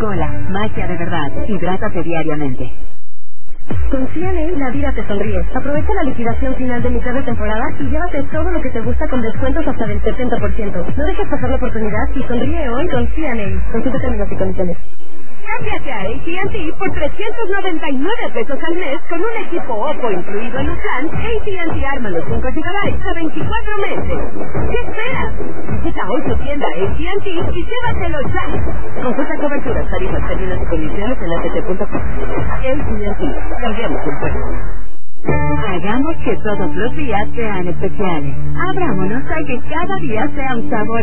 Coca-Cola, magia de verdad. Hidrátate diariamente. Con C&A la vida te sonríe. Aprovecha la liquidación final de mitad de temporada y llévate todo lo que te gusta con descuentos hasta del 70%. No dejes pasar la oportunidad y sonríe hoy con C&A. Consulta términos y condiciones. Cámbiate a AT&T por $399 al mes con un equipo Oppo incluido en un plan AT&T Arma los 5 GB a 24 meses. ¿Qué esperas? Visita hoy tu tienda AT&T y llévatelo ya. Consulta coberturas, tarifas, términos y condiciones en att.com. AT&T, cambiamos el puesto. Hagamos que todos los días sean especiales. Abrámonos a que cada día sea un sabor